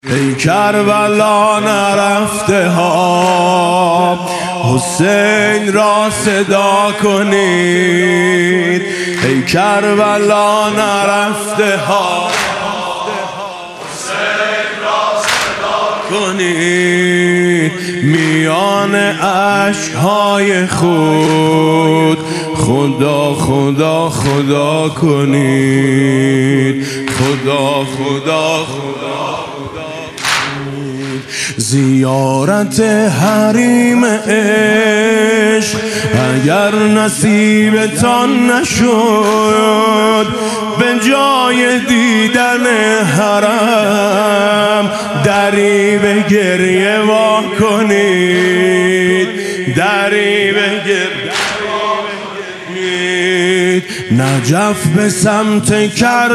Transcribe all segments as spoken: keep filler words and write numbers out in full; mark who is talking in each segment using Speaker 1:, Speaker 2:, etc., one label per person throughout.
Speaker 1: ای کربلا نرفته ها حسین را صدا کنید. ای کربلا نرفته ها حسین را صدا کنید. میان اشک‌های خود خدا خدا خدا کنید. خدا خدا خدا زیارت حریم عشق اگر نصیبتان نشد، به جای دیدن حرم دری به گریه وا کنید. دری به گریه نجف به سمت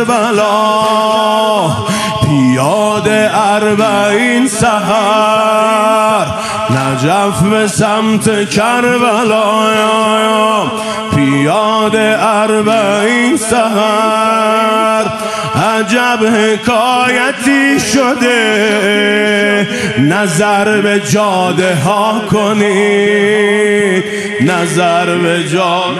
Speaker 1: کربلا پیاده اربعین سحر. نجف به سمت کربلا پیاده اربعین سحر. عجب حکایتی شده نظر به جاده ها کنید. نظر به جاده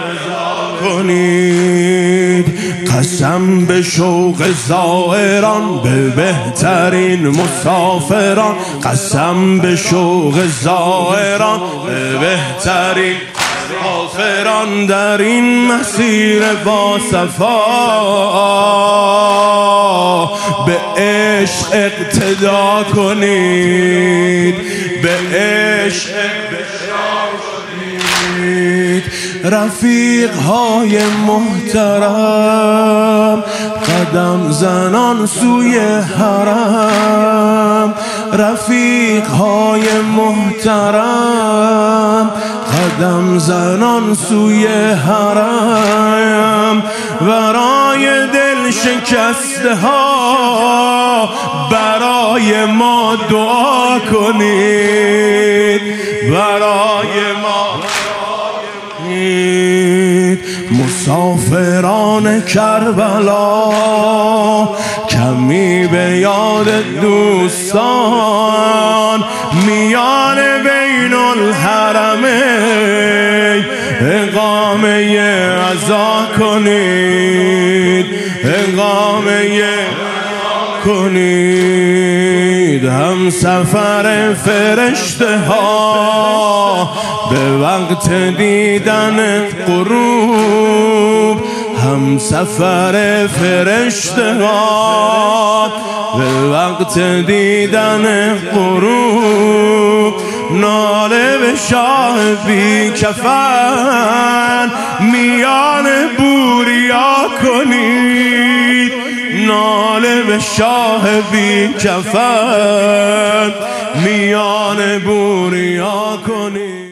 Speaker 1: کنید. قسم به شوق زائران به بهترین مسافران. قسم به شوق زائران به بهترین مسافران. در این مسیر با صفا به عشق اقتدا کنید. به عشق رفیق های محترم قدم زنان سوی حرم. رفیق های محترم قدم زنان سوی حرم. برای دل شکسته ها برای ما دعا کنید. برای ما مسافران کربلا کمی به یاد دوستان میان بین الحرمین اقامه عزا کنید. اقامه کنید. هم سفر فرشته ها به وقت دیدن غروب. هم سفر فرشته ها به وقت دیدن غروب. ناله به شاه بی کفن میان بوریا کنید. ناله به شاه بی کفن میان بوریا کنید.